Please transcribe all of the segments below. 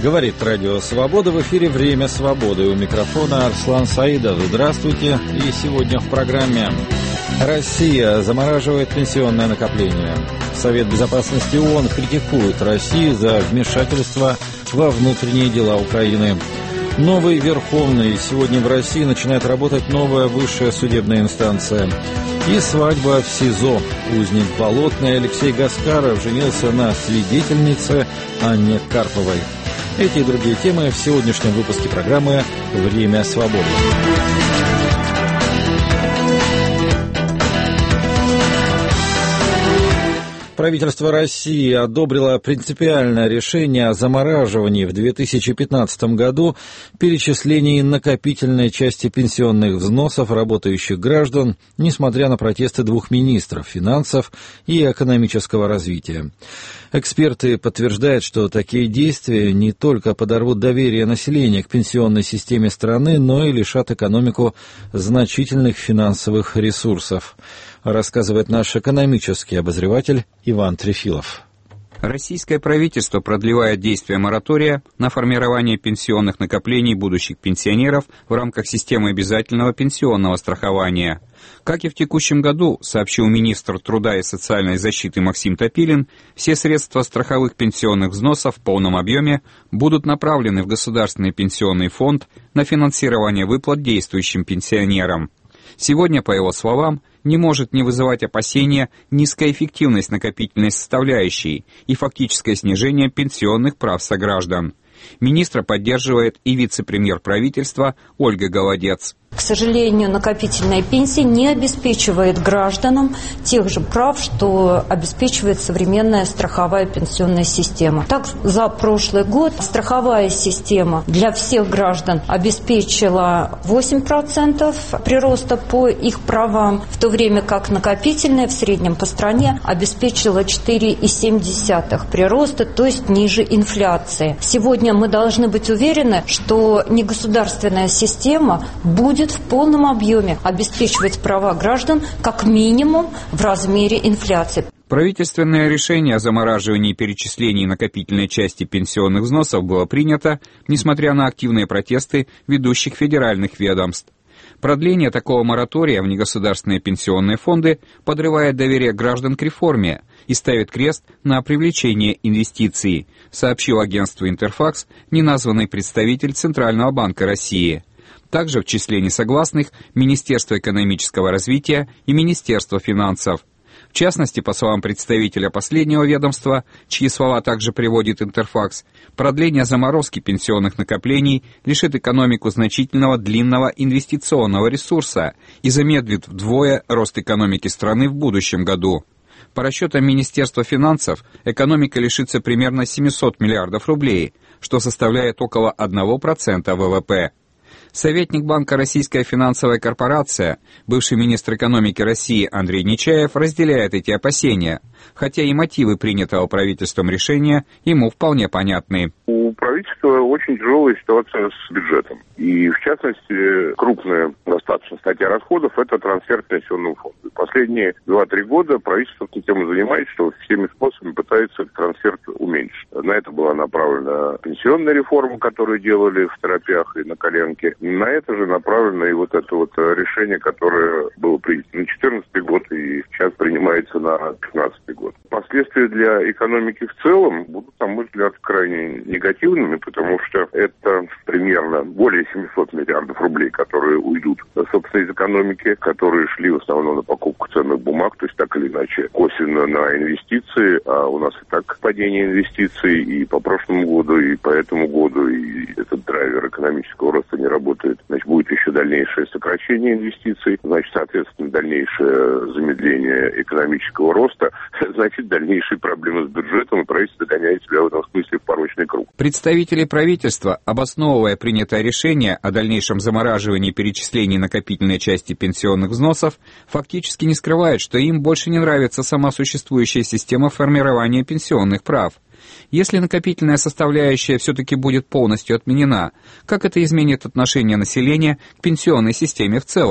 Говорит Радио Свобода, в эфире «Время свободы». У микрофона Арслан Саидов. Здравствуйте. И сегодня в программе: Россия замораживает пенсионное накопление. Совет Безопасности ООН критикует Россию за вмешательство во внутренние дела Украины. Новый Верховный. Сегодня в России начинает работать новая высшая судебная инстанция. И свадьба в СИЗО. Узник Болотный Алексей Гаскаров женился на свидетельнице Анне Карповой. Эти и другие темы в сегодняшнем выпуске программы «Время свободы». Правительство России одобрило принципиальное решение о замораживании в 2015 году перечислений накопительной части пенсионных взносов работающих граждан, несмотря на протесты двух министров финансов и экономического развития. Эксперты подтверждают, что такие действия не только подорвут доверие населения к пенсионной системе страны, но и лишат экономику значительных финансовых ресурсов, рассказывает наш экономический обозреватель Иван Трефилов. Российское правительство продлевает действие моратория на формирование пенсионных накоплений будущих пенсионеров в рамках системы обязательного пенсионного страхования. Как и в текущем году, сообщил министр труда и социальной защиты Максим Топилин, все средства страховых пенсионных взносов в полном объеме будут направлены в Государственный пенсионный фонд на финансирование выплат действующим пенсионерам. Сегодня, по его словам, не может не вызывать опасения низкая эффективность накопительной составляющей и фактическое снижение пенсионных прав сограждан. Министра поддерживает и вице-премьер правительства Ольга Голодец. К сожалению, накопительная пенсия не обеспечивает гражданам тех же прав, что обеспечивает современная страховая пенсионная система. Так, за прошлый год страховая система для всех граждан обеспечила 8% прироста по их правам, в то время как накопительная в среднем по стране обеспечила 4,7% прироста, то есть ниже инфляции. Сегодня мы должны быть уверены, что негосударственная система будет в полном объеме обеспечивать права граждан как минимум в размере инфляции. Правительственное решение о замораживании перечислений накопительной части пенсионных взносов было принято, несмотря на активные протесты ведущих федеральных ведомств. Продление такого моратория в негосударственные пенсионные фонды подрывает доверие граждан к реформе и ставит крест на привлечение инвестиций, сообщил агентству «Интерфакс» неназванный представитель Центрального банка России. Также в числе несогласных Министерство экономического развития и Министерство финансов. В частности, по словам представителя последнего ведомства, чьи слова также приводит Интерфакс, продление заморозки пенсионных накоплений лишит экономику значительного длинного инвестиционного ресурса и замедлит вдвое рост экономики страны в будущем году. По расчетам Министерства финансов, экономика лишится примерно 700 миллиардов рублей, что составляет около 1% ВВП. Советник Банка «Российская финансовая корпорация», бывший министр экономики России Андрей Нечаев разделяет эти опасения, хотя и мотивы принятого правительством решения ему вполне понятны. У правительства очень тяжелая ситуация с бюджетом. И, в частности, крупная достаточно статья расходов – это трансфер к пенсионному фонду. Последние 2-3 года правительство этим темой занимается, что всеми способами пытается трансфер уменьшить. На это была направлена пенсионная реформа, которую делали в торопях и на коленке. На это же направлено и вот это вот решение, которое было принято на 2014 год и сейчас принимается на 2015 год. Последствия для экономики в целом будут, на мой взгляд, крайне негативными, потому что это примерно более 700 миллиардов рублей, которые уйдут, собственно, из экономики, которые шли в основном на покупку ценных бумаг, то есть так или иначе косвенно на инвестиции, а у нас и так падение инвестиций и по прошлому году, и по этому году, и этот драйвер экономического роста не работает. Значит, будет еще дальнейшее сокращение инвестиций, значит, соответственно, дальнейшее замедление экономического роста, значит, дальнейшие проблемы с бюджетом, и правительство гоняет себя в этом смысле в порочный круг. Представители правительства, обосновывая принятое решение о дальнейшем замораживании перечислений накопительной части пенсионных взносов, фактически не скрывают, что им больше не нравится сама существующая система формирования пенсионных прав. Если накопительная составляющая все-таки будет полностью отменена, как это изменит отношение населения к пенсионной системе в целом?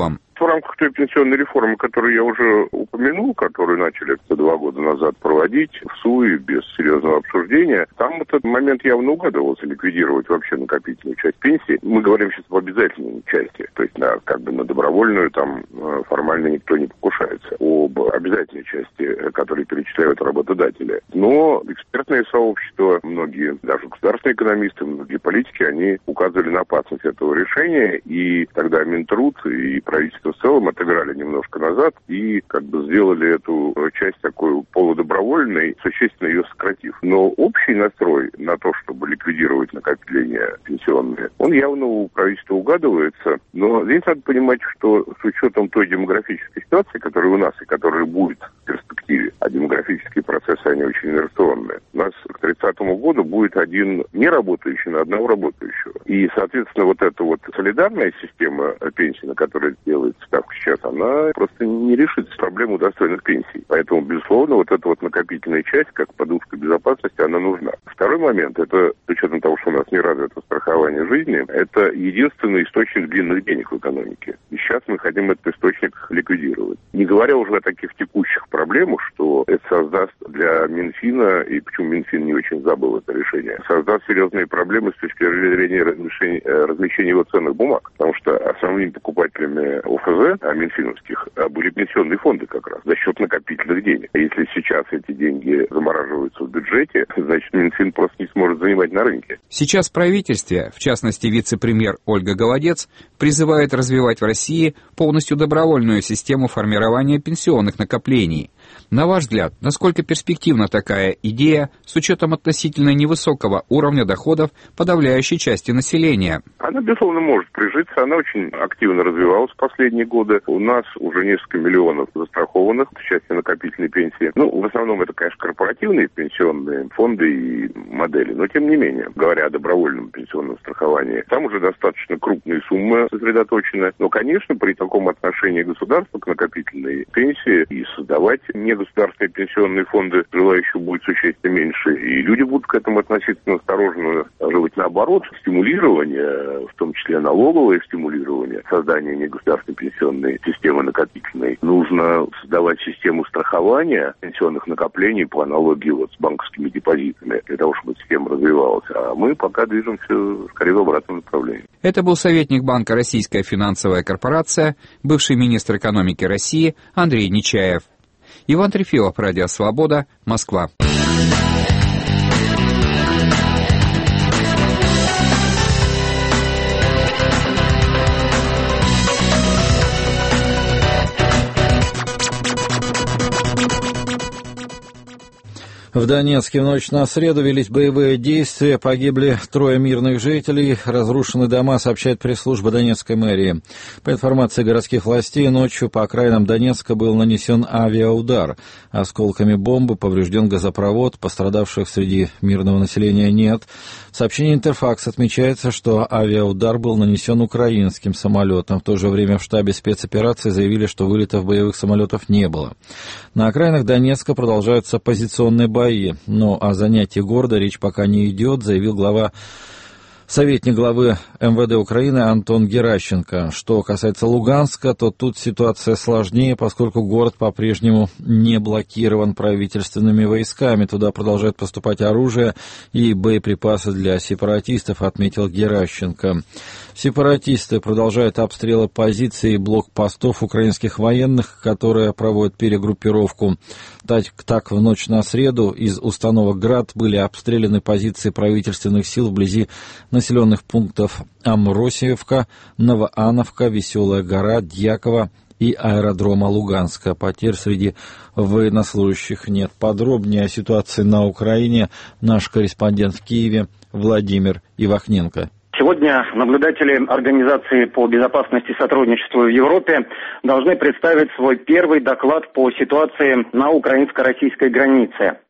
в рамках той пенсионной реформы, которую я уже упомянул, которую начали 2 года назад проводить в СУИ без серьезного обсуждения, там этот момент явно угадывался, ликвидировать вообще накопительную часть пенсии. Мы говорим сейчас об обязательной части, то есть на добровольную там формально никто не покушается. Об обязательной части, которые перечисляют работодатели. Но экспертное сообщество, многие, даже государственные экономисты, многие политики, они указывали на опасность этого решения, и тогда Минтруд и правительство в целом отыграли немножко назад и сделали эту часть такой полудобровольной, существенно ее сократив. Но общий настрой на то, чтобы ликвидировать накопления пенсионные, он явно у правительства угадывается, но здесь надо понимать, что с учетом той демографической ситуации, которая у нас и которая будет в перспективе, а демографические процессы, они очень инерционные, у нас к 30-му году будет 1 неработающий на 1 работающего. И, соответственно, вот эта вот солидарная система пенсии, на которой делается ставка сейчас, она просто не решит проблему достойных пенсий. Поэтому, безусловно, вот эта вот накопительная часть, как подушка безопасности, она нужна. Второй момент, это, с учетом того, что у нас не развито страхование жизни, это единственный источник длинных денег в экономике. И сейчас мы хотим этот источник ликвидировать. Не говоря уже о таких текущих проблемах, что это создаст для Минфина, и почему Минфин не очень забыл это решение, создаст серьезные проблемы с точки зрения размещения его ценных бумаг. Потому что основными покупателями ОФЗ, минфиновских, были пенсионные фонды как раз, за счет накопительных денег. Если сейчас эти деньги замораживаются в бюджете, значит Минфин просто не сможет занимать на рынке. Сейчас в правительстве, в частности вице-премьер Ольга Голодец, призывает развивать в России полностью добровольную систему формирования пенсионных накоплений. На ваш взгляд, насколько перспективна такая идея с учетом относительно невысокого уровня доходов подавляющей части населения? Она, безусловно, может прижиться. Она очень активно развивалась в последние годы. У нас уже несколько миллионов застрахованных в части накопительной пенсии. В основном это, конечно, корпоративные пенсионные фонды и модели. Но, тем не менее, говоря о добровольном пенсионном страховании, там уже достаточно крупные суммы сосредоточены. Но, конечно, при таком отношении государства к накопительной пенсии и создавать негосударственные пенсионные фонды желающих будет существенно меньше. И люди будут к этому относиться настороженно. Даже быть наоборот, стимулирование, в том числе налоговое стимулирование, создание негосударственной пенсионной системы накопительной. Нужно создавать систему страхования пенсионных накоплений по аналогии с банковскими депозитами, для того, чтобы система развивалась. А мы пока движемся скорее в обратном направлении. Это был советник Банка «Российская финансовая корпорация», бывший министр экономики России Андрей Нечаев. Иван Трефилов, Радио Свобода, Москва. В Донецке в ночь на среду велись боевые действия, погибли 3 мирных жителей, разрушены дома, сообщает пресс-служба Донецкой мэрии. По информации городских властей, ночью по окраинам Донецка был нанесен авиаудар. Осколками бомбы поврежден газопровод, пострадавших среди мирного населения нет. В сообщении Интерфакс отмечается, что авиаудар был нанесен украинским самолетом. В то же время в штабе спецоперации заявили, что вылетов боевых самолетов не было. На окраинах Донецка продолжаются позиционные бои, но о занятии города речь пока не идет, заявил советник главы МВД Украины Антон Геращенко. Что касается Луганска, то тут ситуация сложнее, поскольку город по-прежнему не блокирован правительственными войсками. Туда продолжает поступать оружие и боеприпасы для сепаратистов, отметил Геращенко. Сепаратисты продолжают обстрелы позиций и блокпостов украинских военных, которые проводят перегруппировку. Так, в ночь на среду из установок «Град» были обстреляны позиции правительственных сил вблизи населенных пунктов Амросиевка, Новоановка, Веселая гора, Дьяково и аэродрома Луганска. Потерь среди военнослужащих нет. Подробнее о ситуации на Украине наш корреспондент в Киеве Владимир Ивахненко. Сегодня наблюдатели Организации по безопасности и сотрудничеству в Европе должны представить свой первый доклад по ситуации на украинско-российской границе.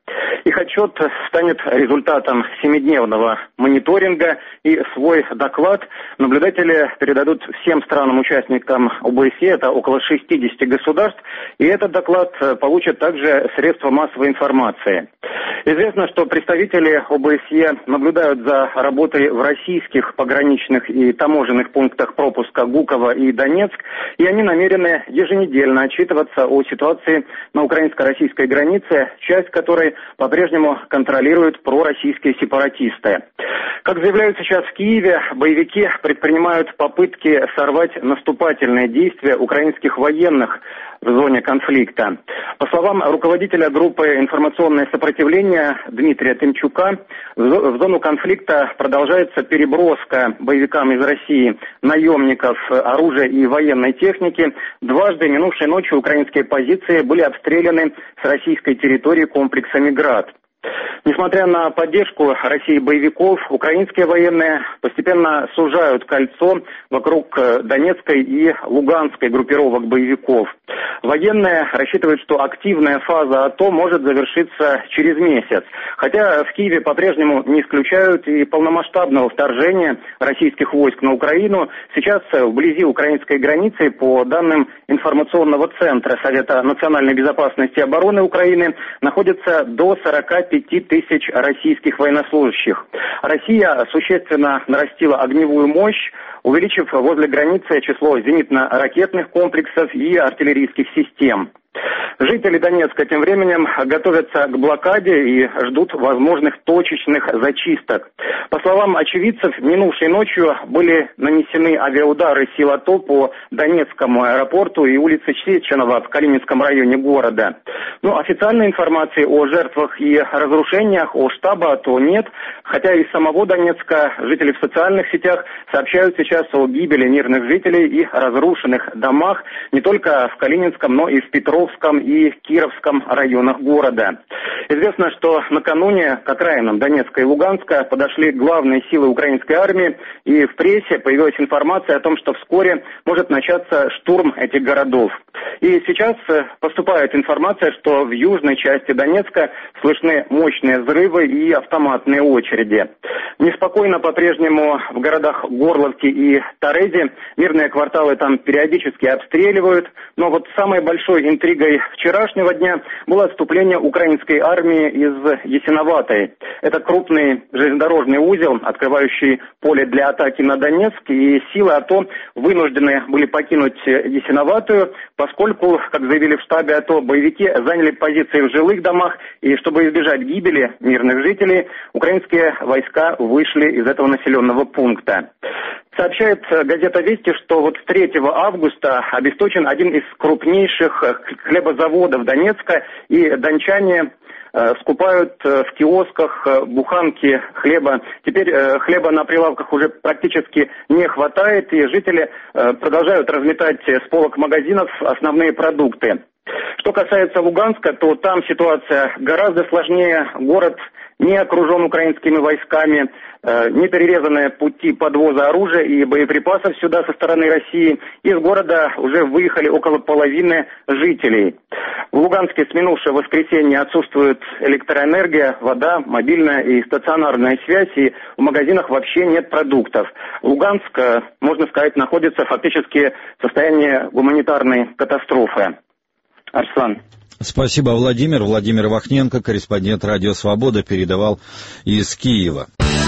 Их отчет станет результатом 7-дневного мониторинга, и свой доклад наблюдатели передадут всем странам-участникам ОБСЕ, это около 60 государств, и этот доклад получат также средства массовой информации. Известно, что представители ОБСЕ наблюдают за работой в российских пограничных и таможенных пунктах пропуска Гуково и Донецк, и они намерены еженедельно отчитываться о ситуации на украинско-российской границе, часть которой по-прежнему контролируют пророссийские сепаратисты. Как заявляют сейчас в Киеве, боевики предпринимают попытки сорвать наступательные действия украинских военных в зоне конфликта. По словам руководителя группы «Информационное сопротивление» Дмитрия Тымчука, в зону конфликта продолжается переброска боевикам из России наемников, оружия и военной техники. Дважды минувшей ночью украинские позиции были обстреляны с российской территории комплексами «Град». Несмотря на поддержку России боевиков, украинские военные постепенно сужают кольцо вокруг Донецкой и Луганской группировок боевиков. Военные рассчитывают, что активная фаза АТО может завершиться через месяц. Хотя в Киеве по-прежнему не исключают и полномасштабного вторжения российских войск на Украину. Сейчас вблизи украинской границы, по данным информационного центра Совета национальной безопасности и обороны Украины, находится до 45 тысяч российских военнослужащих. Россия существенно нарастила огневую мощь, увеличив возле границы число зенитно-ракетных комплексов и артиллерийских систем. Жители Донецка тем временем готовятся к блокаде и ждут возможных точечных зачисток. По словам очевидцев, минувшей ночью были нанесены авиаудары сил АТО по Донецкому аэропорту и улице Чеченова в Калининском районе города. Но официальной информации о жертвах и разрушениях у штаба АТО нет, хотя из самого Донецка жители в социальных сетях сообщают сейчас о гибели мирных жителей и разрушенных домах не только в Калининском, но и в Петровском и Кировском районах города. Известно, что накануне к окраинам Донецка и Луганска подошли главные силы украинской армии, и в прессе появилась информация о том, что вскоре может начаться штурм этих городов. И сейчас поступает информация, что в южной части Донецка слышны мощные взрывы и автоматные очереди. Неспокойно по-прежнему в городах Горловки и Торези. Мирные кварталы там периодически обстреливают. Но вот самой большой интригой вчерашнего дня было отступление украинской армии из Ясиноватой. Это крупный железнодорожный узел, открывающий поле для атаки на Донецк, и силы АТО вынуждены были покинуть Ясиноватую, поскольку, как заявили в штабе АТО, боевики заняли позиции в жилых домах, и чтобы избежать гибели мирных жителей, украинские войска вышли из этого населенного пункта. Сообщает газета «Вести», что вот с 3 августа обесточен один из крупнейших хлебозаводов Донецка, и дончане скупают в киосках буханки хлеба. Теперь хлеба на прилавках уже практически не хватает, и жители продолжают разметать с полок магазинов основные продукты. Что касается Луганска, то там ситуация гораздо сложнее. Город не окружен украинскими войсками, не перерезаны пути подвоза оружия и боеприпасов сюда со стороны России. Из города уже выехали около половины жителей. В Луганске с минувшего воскресенья отсутствует электроэнергия, вода, мобильная и стационарная связь, и в магазинах вообще нет продуктов. Луганск, можно сказать, находится фактически в состоянии гуманитарной катастрофы. Арслан. Спасибо, Владимир. Владимир Вахненко, корреспондент «Радио Свобода», передавал из Киева.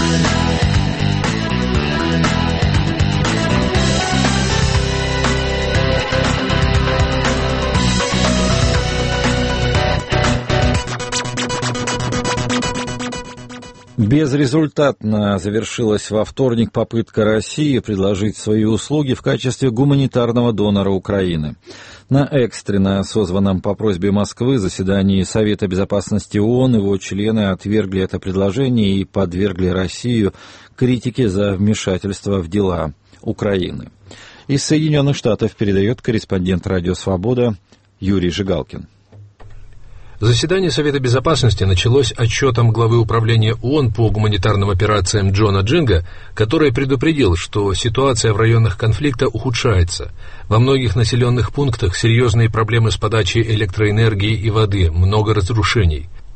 Безрезультатно завершилась во вторник попытка России предложить свои услуги в качестве гуманитарного донора Украины. На экстренно созванном по просьбе Москвы заседании Совета Безопасности ООН его члены отвергли это предложение и подвергли Россию критике за вмешательство в дела Украины. Из Соединенных Штатов передает корреспондент «Радио Свобода» Юрий Жигалкин. Заседание Совета Безопасности началось отчетом главы управления ООН по гуманитарным операциям Джона Джинга, который предупредил, что ситуация в районах конфликта ухудшается. Во многих населенных пунктах серьезные проблемы с подачей электроэнергии и воды, много разрушений.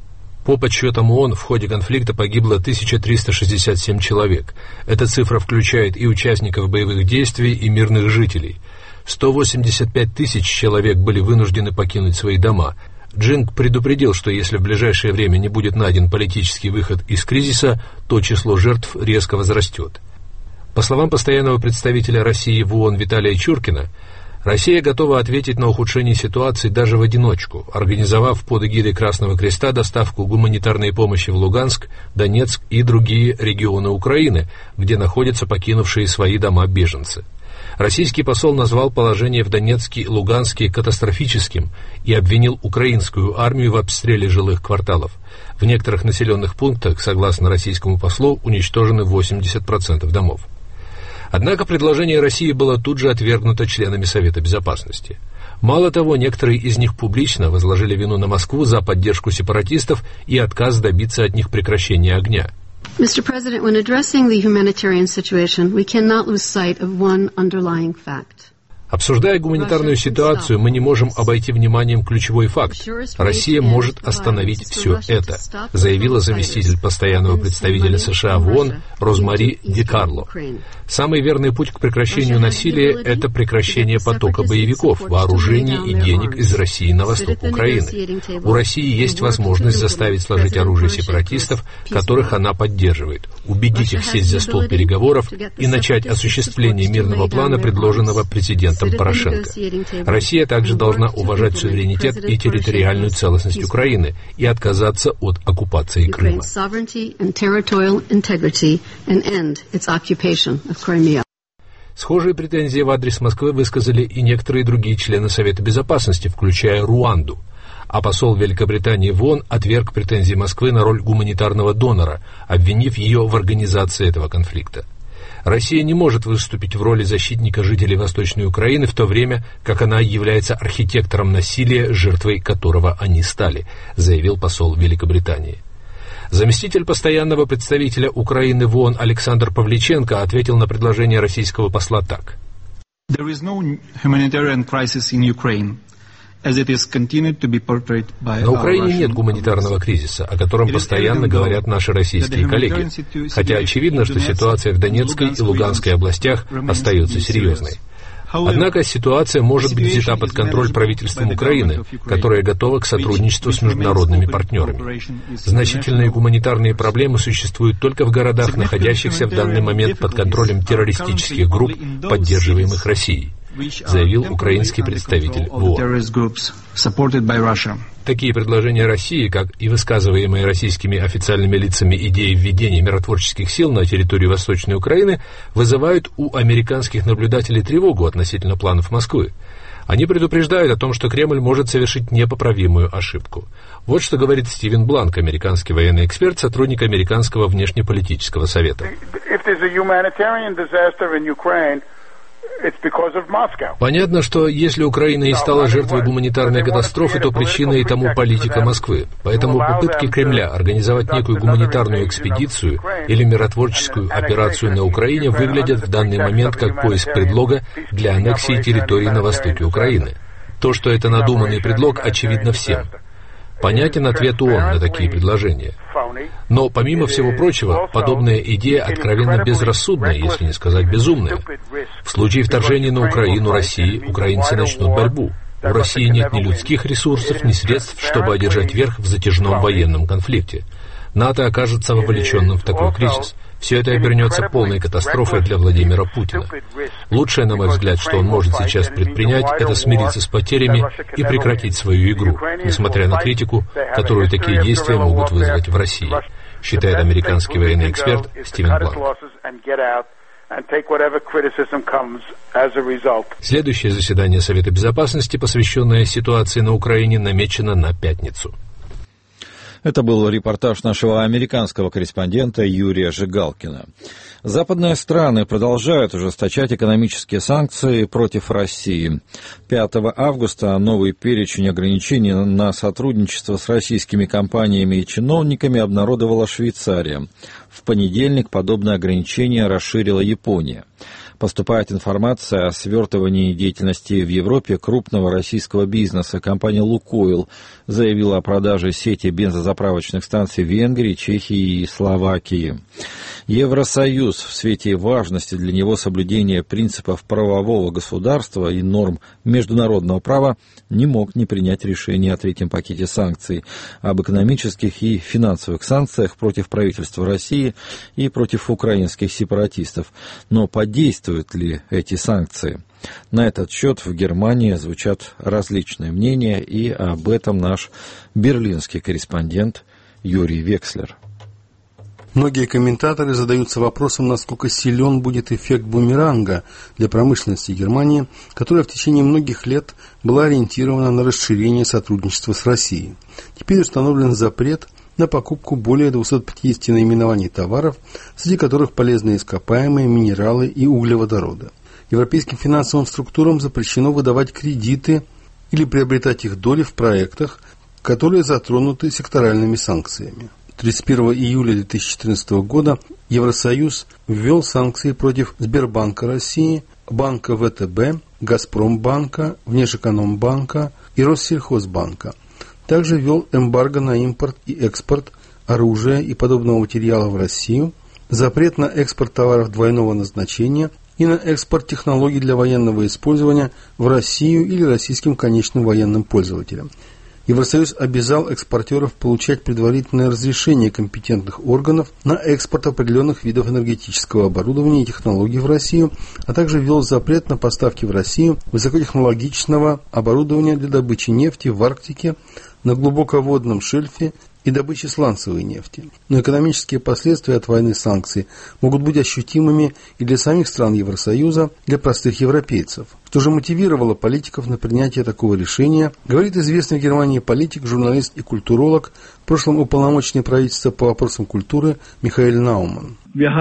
По подсчетам ООН, в ходе конфликта погибло 1367 человек. Эта цифра включает и участников боевых действий, и мирных жителей. 185 тысяч человек были вынуждены покинуть свои дома. Джинг предупредил, что если в ближайшее время не будет найден политический выход из кризиса, то число жертв резко возрастет. По словам постоянного представителя России в ООН Виталия Чуркина, Россия готова ответить на ухудшение ситуации даже в одиночку, организовав под эгидой Красного Креста доставку гуманитарной помощи в Луганск, Донецк и другие регионы Украины, где находятся покинувшие свои дома беженцы. Российский посол назвал положение в Донецке и Луганске катастрофическим и обвинил украинскую армию в обстреле жилых кварталов. В некоторых населенных пунктах, согласно российскому послу, уничтожены 80% домов. Однако предложение России было тут же отвергнуто членами Совета Безопасности. Мало того, некоторые из них публично возложили вину на Москву за поддержку сепаратистов и отказ добиться от них прекращения огня. Mr. President, when addressing the humanitarian situation, we cannot lose sight of one underlying fact. Обсуждая гуманитарную ситуацию, мы не можем обойти вниманием ключевой факт. Россия может остановить все это, заявила заместитель постоянного представителя США в ООН Розмари Ди Карло. Самый верный путь к прекращению насилия – это прекращение потока боевиков, вооружений и денег из России на восток Украины. У России есть возможность заставить сложить оружие сепаратистов, которых она поддерживает, убедить их сесть за стол переговоров и начать осуществление мирного плана, предложенного президентом Порошенко. Россия также должна уважать суверенитет и территориальную целостность Украины и отказаться от оккупации Крыма. Схожие претензии в адрес Москвы высказали и некоторые другие члены Совета Безопасности, включая Руанду. А посол Великобритании в ООН отверг претензии Москвы на роль гуманитарного донора, обвинив ее в организации этого конфликта. Россия не может выступить в роли защитника жителей Восточной Украины, в то время как она является архитектором насилия, жертвой которого они стали, заявил посол Великобритании. Заместитель постоянного представителя Украины в ООН Александр Павличенко ответил на предложение российского посла так. На Украине нет гуманитарного кризиса, о котором постоянно говорят наши российские коллеги, хотя очевидно, что ситуация в Донецкой и Луганской областях остается серьезной. Однако ситуация может быть взята под контроль правительством Украины, которое готово к сотрудничеству с международными партнерами. Значительные гуманитарные проблемы существуют только в городах, находящихся в данный момент под контролем террористических групп, поддерживаемых Россией, заявил украинский представитель в ООН. Такие предложения России, как и высказываемые российскими официальными лицами идеи введения миротворческих сил на территорию Восточной Украины, вызывают у американских наблюдателей тревогу относительно планов Москвы. Они предупреждают о том, что Кремль может совершить непоправимую ошибку. Вот что говорит Стивен Бланк, американский военный эксперт, сотрудник американского внешнеполитического совета. Понятно, что если Украина и стала жертвой гуманитарной катастрофы, то причиной тому политика Москвы. Поэтому попытки Кремля организовать некую гуманитарную экспедицию или миротворческую операцию на Украине выглядят в данный момент как поиск предлога для аннексии территорий на востоке Украины. То, что это надуманный предлог, очевидно всем. Понятен ответ ООН на такие предложения. Но, помимо всего прочего, подобная идея откровенно безрассудная, если не сказать безумная. В случае вторжения на Украину России, украинцы начнут борьбу. У России нет ни людских ресурсов, ни средств, чтобы одержать верх в затяжном военном конфликте. НАТО окажется вовлеченным в такой кризис. Все это обернется полной катастрофой для Владимира Путина. Лучшее, на мой взгляд, что он может сейчас предпринять, это смириться с потерями и прекратить свою игру, несмотря на критику, которую такие действия могут вызвать в России, считает американский военный эксперт Стивен Бланк. Следующее заседание Совета Безопасности, посвященное ситуации на Украине, намечено на пятницу. Это был репортаж нашего американского корреспондента Юрия Жигалкина. Западные страны продолжают ужесточать экономические санкции против России. 5 августа новый перечень ограничений на сотрудничество с российскими компаниями и чиновниками обнародовала Швейцария. В понедельник подобное ограничение расширила Япония. Поступает информация о свертывании деятельности в Европе крупного российского бизнеса. Компания «Лукойл» заявила о продаже сети бензозаправочных станций в Венгрии, Чехии и Словакии. Евросоюз в свете важности для него соблюдения принципов правового государства и норм международного права не мог не принять решение о третьем пакете санкций, об экономических и финансовых санкциях против правительства России и против украинских сепаратистов. Но подействуют ли эти санкции? На этот счет в Германии звучат различные мнения, и об этом наш берлинский корреспондент Юрий Векслер. Многие комментаторы задаются вопросом, насколько силен будет эффект бумеранга для промышленности Германии, которая в течение многих лет была ориентирована на расширение сотрудничества с Россией. Теперь установлен запрет на покупку более 250 наименований товаров, среди которых полезные ископаемые, минералы и углеводороды. Европейским финансовым структурам запрещено выдавать кредиты или приобретать их доли в проектах, которые затронуты секторальными санкциями. 31 июля 2014 года Евросоюз ввел санкции против Сбербанка России, Банка ВТБ, Газпромбанка, Внешэкономбанка и Россельхозбанка. Также ввел эмбарго на импорт и экспорт оружия и подобного материала в Россию, запрет на экспорт товаров двойного назначения и на экспорт технологий для военного использования в Россию или российским конечным военным пользователям. Евросоюз обязал экспортеров получать предварительное разрешение компетентных органов на экспорт определенных видов энергетического оборудования и технологий в Россию, а также ввел запрет на поставки в Россию высокотехнологичного оборудования для добычи нефти в Арктике, на глубоководном шельфе и добычи сланцевой нефти. Но экономические последствия от войны санкций могут быть ощутимыми и для самих стран Евросоюза, для простых европейцев. Что же мотивировало политиков на принятие такого решения, говорит известный в Германии политик, журналист и культуролог, в прошлом уполномоченный правительства по вопросам культуры Михаэль Науман.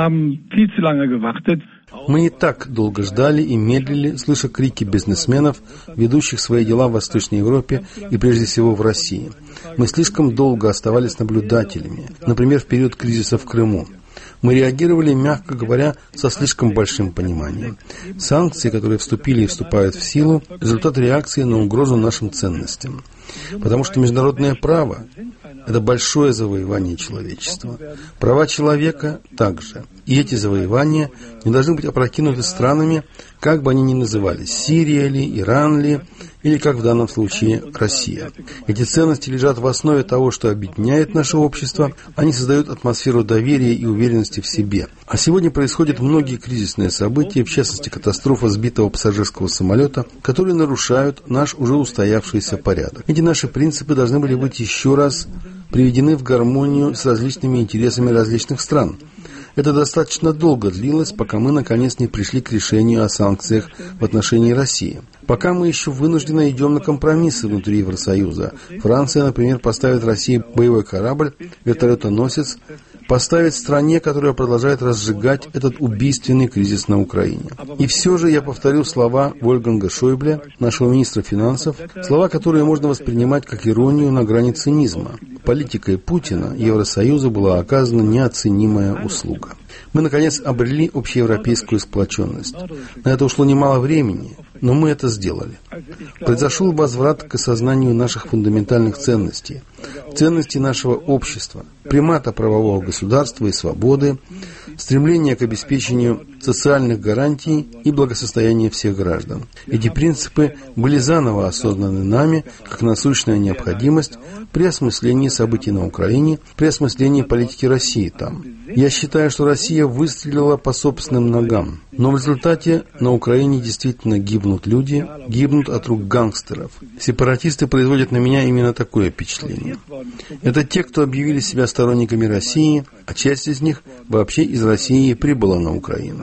Мы и так долго ждали и медлили, слыша крики бизнесменов, ведущих свои дела в Восточной Европе и прежде всего в России. Мы слишком долго оставались наблюдателями, например, в период кризиса в Крыму. Мы реагировали, мягко говоря, со слишком большим пониманием. Санкции, которые вступили и вступают в силу, результат реакции на угрозу нашим ценностям. Потому что международное право – это большое завоевание человечества. Права человека также. И эти завоевания не должны быть опрокинуты странами, как бы они ни назывались, Сирия ли, Иран ли, или, как в данном случае, Россия. Эти ценности лежат в основе того, что объединяет наше общество, они создают атмосферу доверия и уверенности в себе. А сегодня происходят многие кризисные события, в частности, катастрофа сбитого пассажирского самолета, которые нарушают наш уже устоявшийся порядок. Эти наши принципы должны были быть еще раз приведены в гармонию с различными интересами различных стран. Это достаточно долго длилось, пока мы наконец не пришли к решению о санкциях в отношении России. Пока мы еще вынужденно идем на компромиссы внутри Евросоюза. Франция, например, поставит России боевой корабль, вертолетоносец, поставит стране, которая продолжает разжигать этот убийственный кризис на Украине. И все же я повторю слова Вольфганга Шойбле, нашего министра финансов, слова, которые можно воспринимать как иронию на грани цинизма. Политикой Путина Евросоюзу была оказана неоценимая услуга. Мы, наконец, обрели общеевропейскую сплоченность. На это ушло немало времени, но мы это сделали. Произошел возврат к осознанию наших фундаментальных ценностей, ценностей нашего общества, примата правового государства и свободы, стремление к обеспечению социальных гарантий и благосостояния всех граждан. Эти принципы были заново осознаны нами как насущная необходимость при осмыслении событий на Украине, при осмыслении политики России там. Я считаю, что Россия выстрелила по собственным ногам, но в результате на Украине действительно гибнут люди, гибнут от рук гангстеров. Сепаратисты производят на меня именно такое впечатление. Это те, кто объявили себя сторонниками России, а часть из них вообще из России прибыла на Украину.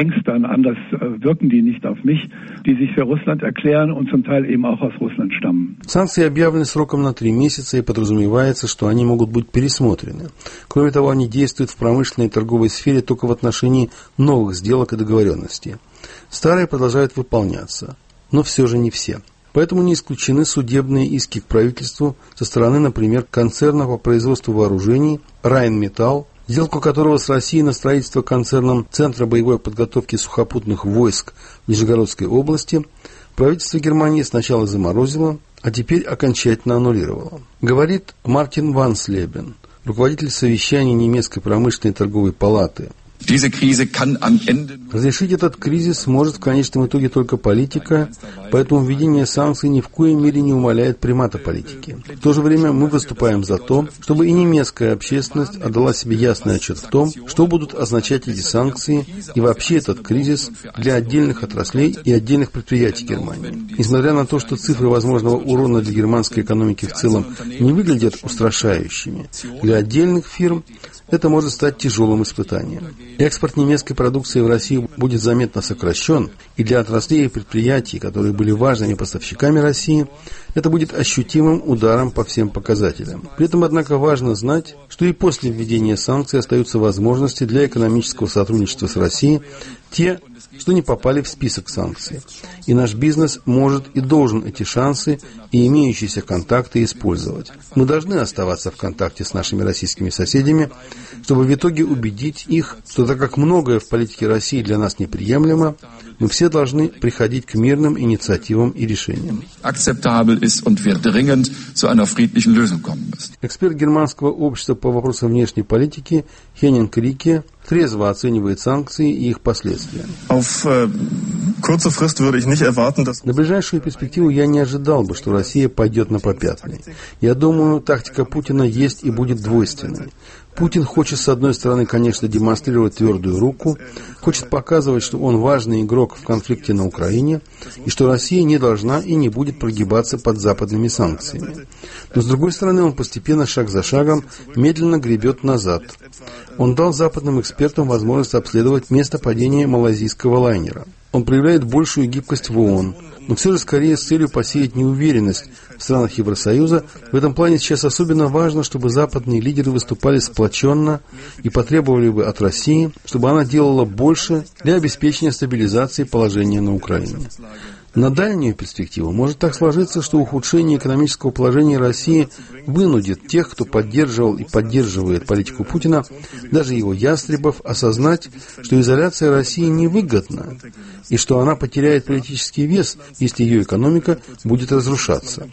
Санкции объявлены сроком на 3 месяца и подразумевается, что они могут быть пересмотрены. Кроме того, они действуют в промышленной и торговой сфере только в отношении новых сделок и договоренностей. Старые продолжают выполняться, но все же не все. Поэтому не исключены судебные иски к правительству со стороны, например, концерна по производству вооружений Rheinmetall сделку которого с Россией на строительство концерном Центра боевой подготовки сухопутных войск в Нижегородской области правительство Германии сначала заморозило, а теперь окончательно аннулировало. Говорит Мартин Ванслебен, руководитель совещания немецкой промышленной торговой палаты. Разрешить этот кризис может в конечном итоге только политика, поэтому введение санкций ни в коей мере не умаляет примата политики. В то же время мы выступаем за то, чтобы и немецкая общественность отдала себе ясный отчет в том, что будут означать эти санкции и вообще этот кризис для отдельных отраслей и отдельных предприятий Германии. Несмотря на то, что цифры возможного урона для германской экономики в целом не выглядят устрашающими, для отдельных фирм это может стать тяжелым испытанием. Экспорт немецкой продукции в Россию будет заметно сокращен, и для отраслей и предприятий, которые были важными поставщиками России, это будет ощутимым ударом по всем показателям. При этом, однако, важно знать, что и после введения санкций остаются возможности для экономического сотрудничества с Россией, те, что не попали в список санкций. И наш бизнес может и должен эти шансы и имеющиеся контакты использовать. Мы должны оставаться в контакте с нашими российскими соседями, чтобы в итоге убедить их, что так как многое в политике России для нас неприемлемо, мы все должны приходить к мирным инициативам и решениям. Эксперт германского общества по вопросам внешней политики Хеннинг Рике трезво оценивает санкции и их последствия. На ближайшую перспективу я не ожидал бы, что Россия пойдет на попятный. Я думаю, тактика Путина есть и будет двойственной. Путин хочет, с одной стороны, конечно, демонстрировать твердую руку, хочет показывать, что он важный игрок в конфликте на Украине, и что Россия не должна и не будет прогибаться под западными санкциями. Но, с другой стороны, он постепенно, шаг за шагом, медленно гребет назад. Он дал западным экспертам возможность обследовать место падения малайзийского лайнера. Он проявляет большую гибкость в ООН, но все же скорее с целью посеять неуверенность в странах Евросоюза. В этом плане сейчас особенно важно, чтобы западные лидеры выступали сплоченно и потребовали бы от России, чтобы она делала больше для обеспечения стабилизации положения на Украине. На дальнюю перспективу может так сложиться, что ухудшение экономического положения России вынудит тех, кто поддерживал и поддерживает политику Путина, даже его ястребов, осознать, что изоляция России невыгодна и что она потеряет политический вес, если ее экономика будет разрушаться.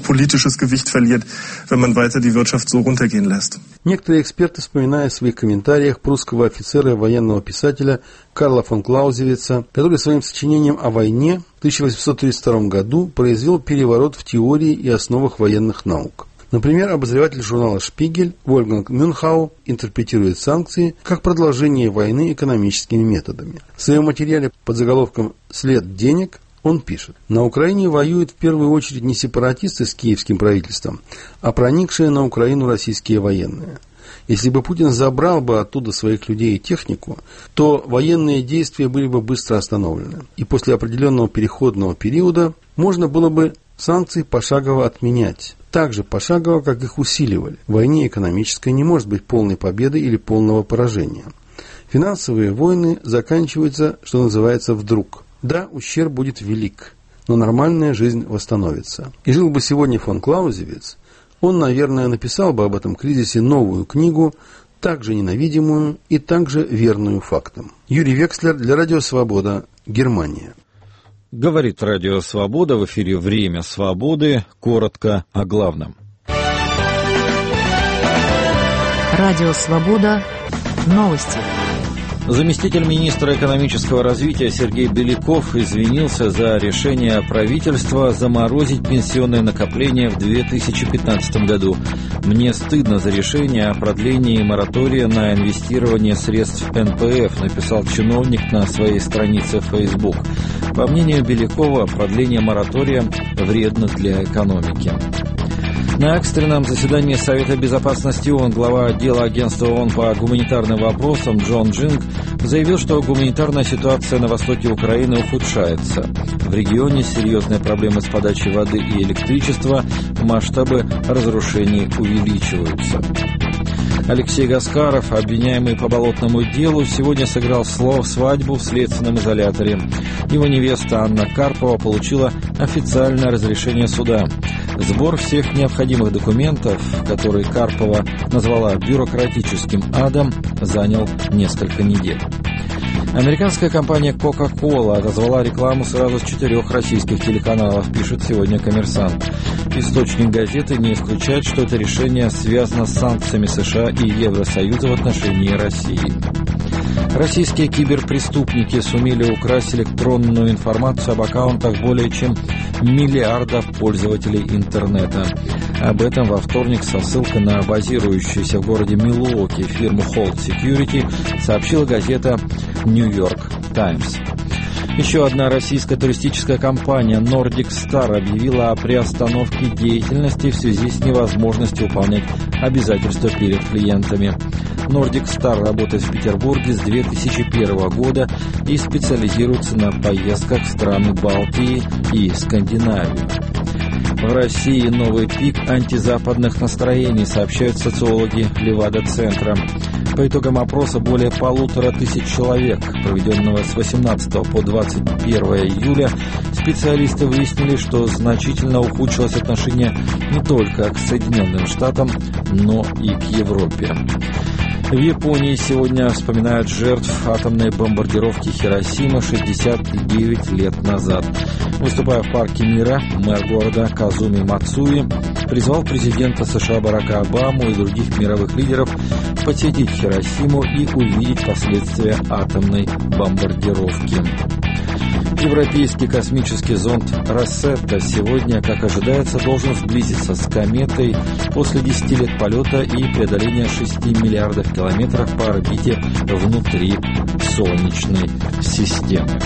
Некоторые эксперты, вспоминая в своих комментариях прусского офицера и военного писателя Карла фон Клаузевица, который своим сочинением о войне в 1832 году произвел переворот в теории и основах военных наук. Например, обозреватель журнала «Шпигель» Вольфганг Мюнхау интерпретирует санкции как продолжение войны экономическими методами. В своем материале под заголовком «След денег» он пишет: «На Украине воюют в первую очередь не сепаратисты с киевским правительством, а проникшие на Украину российские военные. Если бы Путин забрал бы оттуда своих людей и технику, то военные действия были бы быстро остановлены. И после определенного переходного периода можно было бы санкции пошагово отменять. Так же пошагово, как их усиливали. В войне экономической не может быть полной победы или полного поражения. Финансовые войны заканчиваются, что называется, вдруг. Да, ущерб будет велик, но нормальная жизнь восстановится. И жил бы сегодня фон Клаузевиц, он, наверное, написал бы об этом кризисе новую книгу, также ненавидимую и также верную фактам». Юрий Векслер для Радио Свобода, Германия. Говорит Радио Свобода, в эфире «Время свободы». Коротко о главном. Радио Свобода. Новости. Заместитель министра экономического развития Сергей Беляков извинился за решение правительства заморозить пенсионное накопление в 2015 году. «Мне стыдно за решение о продлении моратория на инвестирование средств НПФ», написал чиновник на своей странице в Facebook. По мнению Белякова, продление моратория вредно для экономики. На экстренном заседании Совета Безопасности ООН глава отдела агентства ООН по гуманитарным вопросам Джон Джинг заявил, что гуманитарная ситуация на востоке Украины ухудшается. В регионе серьезные проблемы с подачей воды и электричества, масштабы разрушений увеличиваются. Алексей Гаскаров, обвиняемый по болотному делу, сегодня сыграл свадьбу в следственном изоляторе. Его невеста Анна Карпова получила официальное разрешение суда. Сбор всех необходимых документов, которые Карпова назвала бюрократическим адом, занял несколько недель. Американская компания Coca-Cola отозвала рекламу сразу с 4 российских телеканалов, пишет сегодня «Коммерсант». Источник газеты не исключает, что это решение связано с санкциями США и Евросоюза в отношении России. Российские киберпреступники сумели украсть электронную информацию об аккаунтах более чем миллиардов пользователей интернета. Об этом во вторник со ссылкой на базирующуюся в городе Милуоки фирму Hold Security сообщила газета New York Times. Еще одна российская туристическая компания Nordic Star объявила о приостановке деятельности в связи с невозможностью выполнять обязательства перед клиентами. Nordic Star работает в Петербурге с 2001 года и специализируется на поездках в страны Балтии и Скандинавии. В России новый пик антизападных настроений, сообщают социологи Левада-центра. По итогам опроса более 1500 человек, проведенного с 18 по 21 июля, специалисты выяснили, что значительно ухудшилось отношение не только к Соединенным Штатам, но и к Европе. В Японии сегодня вспоминают жертв атомной бомбардировки Хиросимы 69 лет назад. Выступая в Парке мира, мэр города Казуми Мацуи призвал президента США Барака Обаму и других мировых лидеров посетить Хиросиму и увидеть последствия атомной бомбардировки. Европейский космический зонд «Россетта» сегодня, как ожидается, должен сблизиться с кометой после 10 лет полета и преодоления 6 миллиардов километров по орбите внутри Солнечной системы.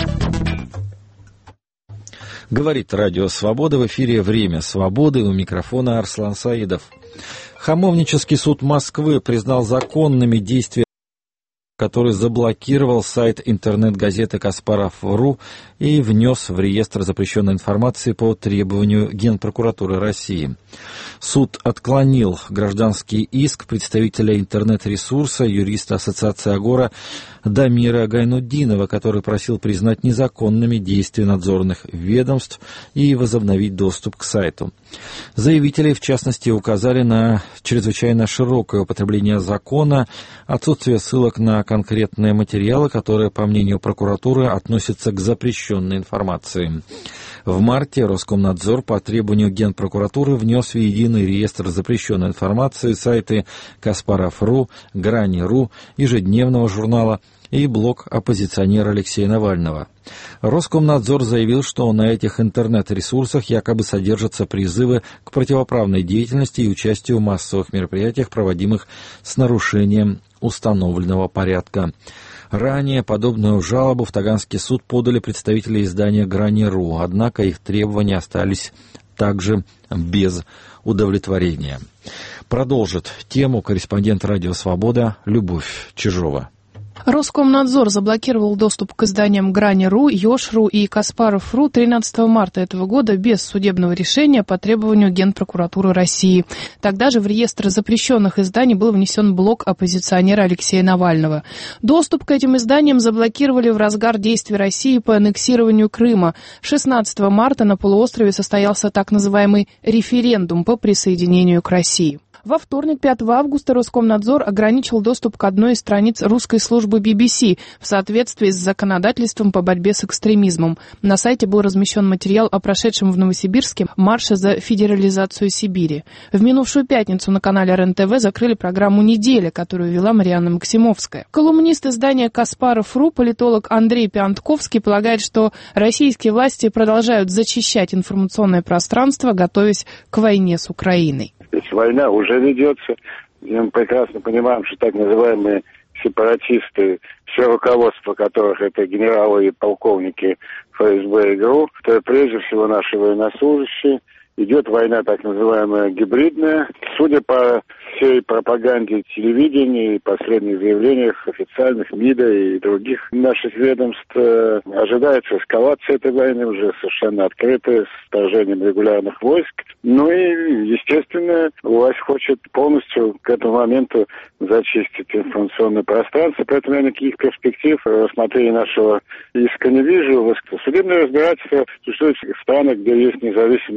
Говорит Радио Свобода, в эфире «Время свободы», у микрофона Арслан Саидов. Хамовнический суд Москвы признал законными действия, который заблокировал сайт интернет-газеты «Каспаров.ру» и внес в реестр запрещенной информации по требованию Генпрокуратуры России. Суд отклонил гражданский иск представителя интернет-ресурса, юриста Ассоциации Агора Дамира Гайнуддинова, который просил признать незаконными действия надзорных ведомств и возобновить доступ к сайту. Заявители, в частности, указали на чрезвычайно широкое употребление закона, отсутствие ссылок на конкретные материалы, которые, по мнению прокуратуры, относятся к запрещенной информации. В марте Роскомнадзор по требованию Генпрокуратуры внес в единый реестр запрещенной информации сайты Каспаров.ру, Грани.ру, ежедневного журнала и блог оппозиционера Алексея Навального. Роскомнадзор заявил, что на этих интернет-ресурсах якобы содержатся призывы к противоправной деятельности и участию в массовых мероприятиях, проводимых с нарушением установленного порядка. Ранее подобную жалобу в Таганский суд подали представители издания «Грани.ру», однако их требования остались также без удовлетворения. Продолжит тему корреспондент «Радио Свобода» Любовь Чижова. Роскомнадзор заблокировал доступ к изданиям Грани.ру, Ёж.ру и Каспаров.ру 13 марта этого года без судебного решения по требованию Генпрокуратуры России. Тогда же в реестр запрещенных изданий был внесен блог оппозиционера Алексея Навального. Доступ к этим изданиям заблокировали в разгар действий России по аннексированию Крыма. 16 марта на полуострове состоялся так называемый референдум по присоединению к России. Во вторник, 5 августа, Роскомнадзор ограничил доступ к одной из страниц русской службы BBC в соответствии с законодательством по борьбе с экстремизмом. На сайте был размещен материал о прошедшем в Новосибирске марше за федерализацию Сибири. В минувшую пятницу на канале РЕН-ТВ закрыли программу «Неделя», которую вела Марианна Максимовская. Колумнист издания «Каспаров.ру», политолог Андрей Пиантковский, полагает, что российские власти продолжают зачищать информационное пространство, готовясь к войне с Украиной. Война уже ведется. Мы прекрасно понимаем, что так называемые сепаратисты, все руководство которых это генералы и полковники ФСБ и ГРУ, это прежде всего наши военнослужащие. Идет война так называемая гибридная. Судя по всей пропаганде телевидения и последних заявлениях официальных МИДа и других наших ведомств, ожидается эскалация этой войны уже совершенно открытая, с вторжением регулярных войск. Ну и, естественно, власть хочет полностью к этому моменту зачистить информационное пространство, поэтому я никаких перспектив рассмотрения нашего иска не вижу. Судебное разбирательство существует в странах, где есть независимый суд.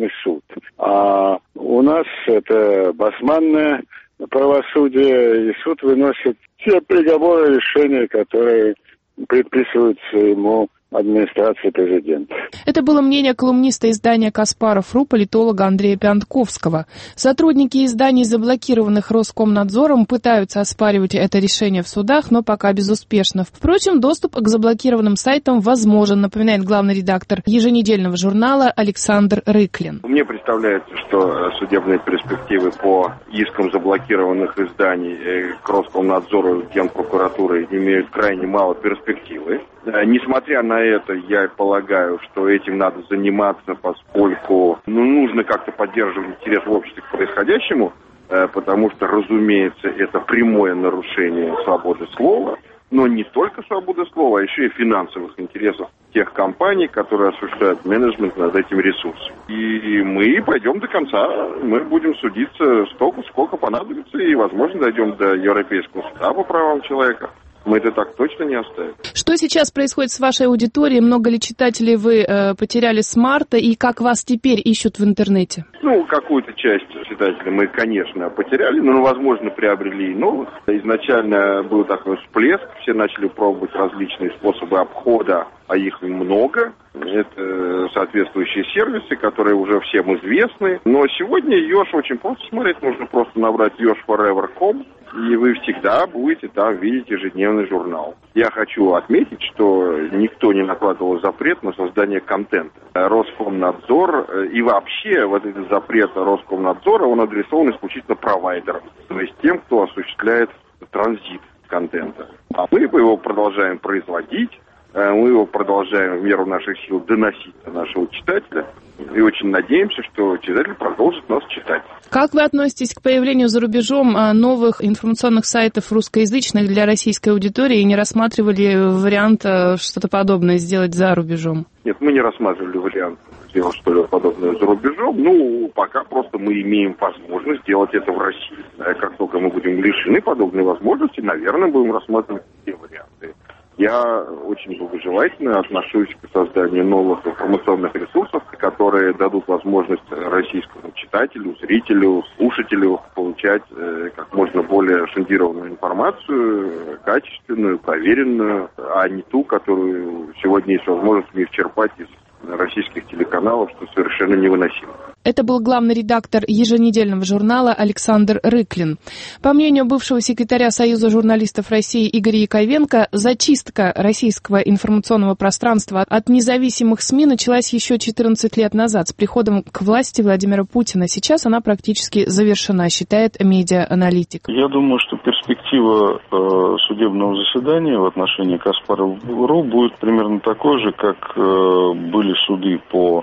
А у нас это басманное правосудие, и суд выносит те приговоры, решения, которые предписываются ему администрации президента. Это было мнение колумниста издания «Каспаров.ру» политолога Андрея Пиантковского. Сотрудники изданий, заблокированных Роскомнадзором, пытаются оспаривать это решение в судах, но пока безуспешно. Впрочем, доступ к заблокированным сайтам возможен, напоминает главный редактор еженедельного журнала Александр Рыклин. Мне представляется, что судебные перспективы по искам заблокированных изданий к Роскомнадзору, Генпрокуратуры имеют крайне мало перспективы. Несмотря на это, я полагаю, что этим надо заниматься, поскольку нужно как-то поддерживать интерес в обществе к происходящему, потому что, разумеется, это прямое нарушение свободы слова, но не только свободы слова, а еще и финансовых интересов тех компаний, которые осуществляют менеджмент над этим ресурсом. И мы пойдем до конца, мы будем судиться столько, сколько понадобится, и, возможно, дойдем до Европейского суда по правам человека. Мы это так точно не оставим. Что сейчас происходит с вашей аудиторией? Много ли читателей вы потеряли с марта, и как вас теперь ищут в интернете? Какую-то часть читателей мы, конечно, потеряли, но, возможно, приобрели и новых. Изначально был такой всплеск, все начали пробовать различные способы обхода, а их много. Это соответствующие сервисы, которые уже всем известны. Но сегодня Ёж очень просто смотреть, нужно просто набрать yoshforever.com, и вы всегда будете там видеть ежедневный журнал. Я хочу отметить, что никто не накладывал запрет на создание контента. Роскомнадзор и вообще вот этот запрет Роскомнадзора, он адресован исключительно провайдерам, то есть тем, кто осуществляет транзит контента. А мы его продолжаем производить, мы его продолжаем в меру наших сил доносить до нашего читателя. И очень надеемся, что читатель продолжит нас читать. Как вы относитесь к появлению за рубежом новых информационных сайтов русскоязычных для российской аудитории и не рассматривали вариант что-то подобное сделать за рубежом? Нет, мы не рассматривали вариант сделать что-то подобное за рубежом. Пока просто мы имеем возможность сделать это в России. Как только мы будем лишены подобной возможности, наверное, будем рассматривать все варианты. Я очень благожелательно отношусь к созданию новых информационных ресурсов, которые дадут возможность российскому читателю, зрителю, слушателю получать как можно более шендированную информацию, качественную, проверенную, а не ту, которую сегодня есть возможность в мир черпать из российских телеканалов, что совершенно невыносимо. Это был главный редактор еженедельного журнала Александр Рыклин. По мнению бывшего секретаря Союза журналистов России Игоря Яковенко, зачистка российского информационного пространства от независимых СМИ началась еще 14 лет назад с приходом к власти Владимира Путина. Сейчас она практически завершена, считает медиа-аналитик. Я думаю, что перспектива судебного заседания в отношении Каспаров.ру будет примерно такой же, как были суды по